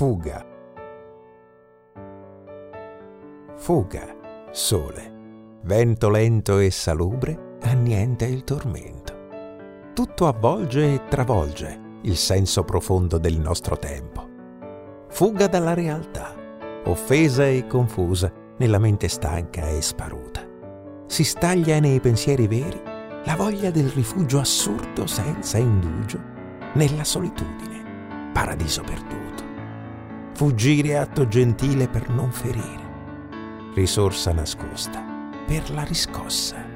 Fuga. Fuga, sole, vento lento e salubre annienta il tormento. Tutto avvolge e travolge il senso profondo del nostro tempo. Fuga dalla realtà, offesa e confusa nella mente stanca e sparuta. Si staglia nei pensieri veri la voglia del rifugio assurdo senza indugio nella solitudine, paradiso perduto. Fuggire atto gentile per non ferire, risorsa nascosta per la riscossa.